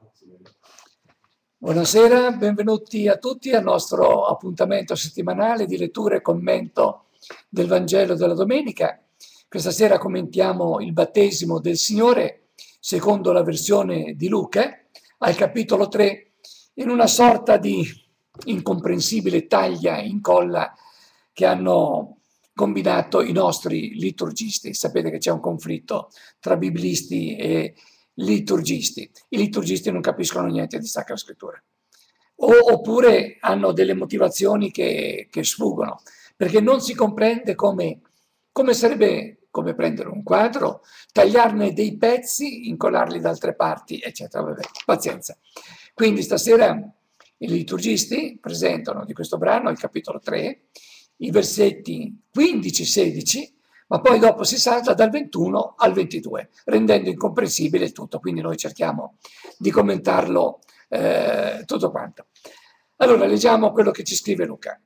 Buonasera, benvenuti a tutti al nostro appuntamento settimanale di lettura e commento del Vangelo della domenica. Questa sera commentiamo il battesimo del Signore secondo la versione di Luca, al capitolo 3, in una sorta di incomprensibile taglia e incolla che hanno combinato i nostri liturgisti. Sapete che c'è un conflitto tra biblisti e liturgisti. I liturgisti non capiscono niente di Sacra Scrittura. Oppure hanno delle motivazioni che sfuggono, perché non si comprende come sarebbe come prendere un quadro, tagliarne dei pezzi, incollarli da altre parti, eccetera. Vabbè, pazienza. Quindi stasera i liturgisti presentano di questo brano il capitolo 3, i versetti 15-16, ma poi dopo si salta dal 21 al 22, rendendo incomprensibile il tutto. Quindi noi cerchiamo di commentarlo tutto quanto. Allora, leggiamo quello che ci scrive Luca.